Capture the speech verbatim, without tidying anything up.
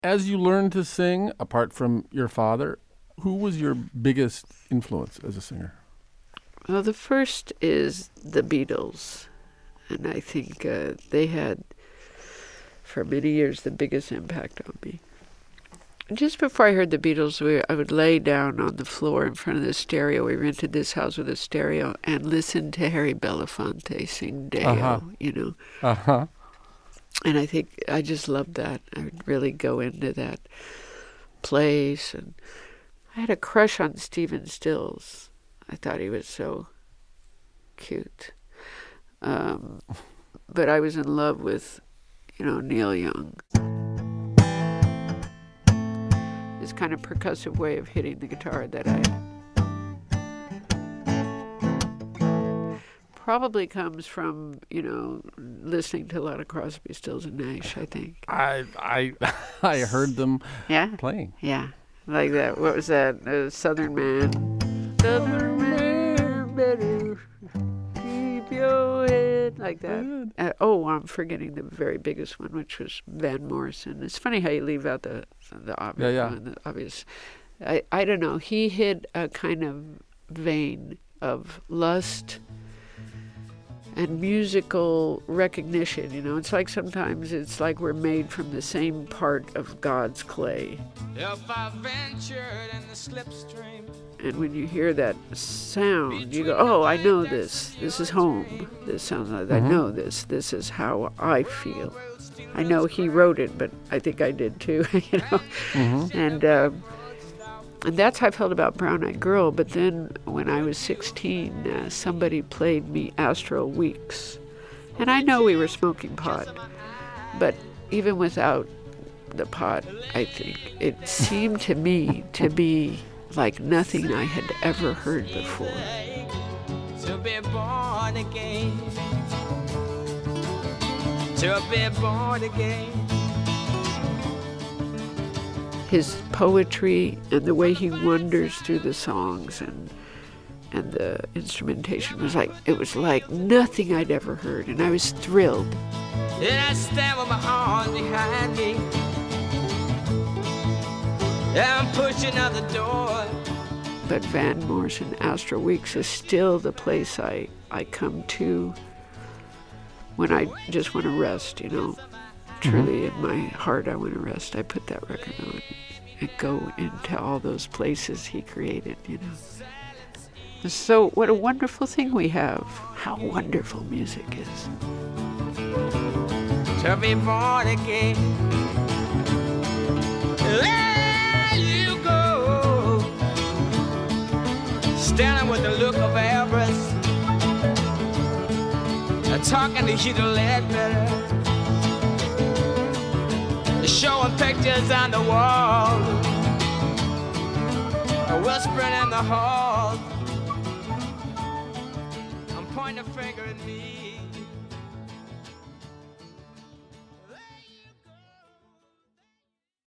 As you learned to sing, apart from your father, who was your biggest influence as a singer? Well, the first is the Beatles. And I think uh, they had, for many years, the biggest impact on me. Just before I heard the Beatles, we, I would lay down on the floor in front of the stereo. We rented this house with a stereo and listen to Harry Belafonte sing Deo, Uh-huh. you know. Uh-huh. And I think I just loved that. I would really go into that place. And I had a crush on Stephen Stills. I thought he was so cute. Um, but I was in love with, you know, Neil Young. This kind of percussive way of hitting the guitar that I probably comes from, you know, listening to a lot of Crosby, Stills, and Nash, I think. I I I heard them Yeah? playing. Yeah. Like that. What was that? Uh, Southern Man. Southern Man, better keep your head. Like that. Uh, oh, I'm forgetting the very biggest one, which was Van Morrison. It's funny how you leave out the the obvious. Yeah, yeah. One, the obvious. I, I don't know. He hit a kind of vein of lust and musical recognition, you know. It's like sometimes it's like we're made from the same part of God's clay. If I ventured in the slipstream, And when you hear that sound, you go, oh, I know this. This is home. This sounds like, I know this. This is how I feel. I know he wrote it, but I think I did too, you know. Mm-hmm. And, uh, and that's how I felt about Brown Eyed Girl. But then when I was sixteen, uh, somebody played me Astro Weeks. And I know we were smoking pot, but even without the pot, I think it seemed to me to be like nothing I had ever heard before. to be born again, to be born again. His poetry and the way he wanders through the songs and and the instrumentation was like, it was like nothing I'd ever heard, and I was thrilled. And I stand with my arms behind me, and I'm pushing out the door. But Van Morrison, Astro Weeks is still the place I, I come to when I just want to rest, you know. Truly in my heart I want to rest. I put that record on and go into all those places he created, you know. So what a wonderful thing we have. How wonderful music is. To be born again. There you go, standing with the look of avarice, talking to Hugh Ledbetter, showing pictures on the wall, whispering in the hall. I'm pointing a finger at me.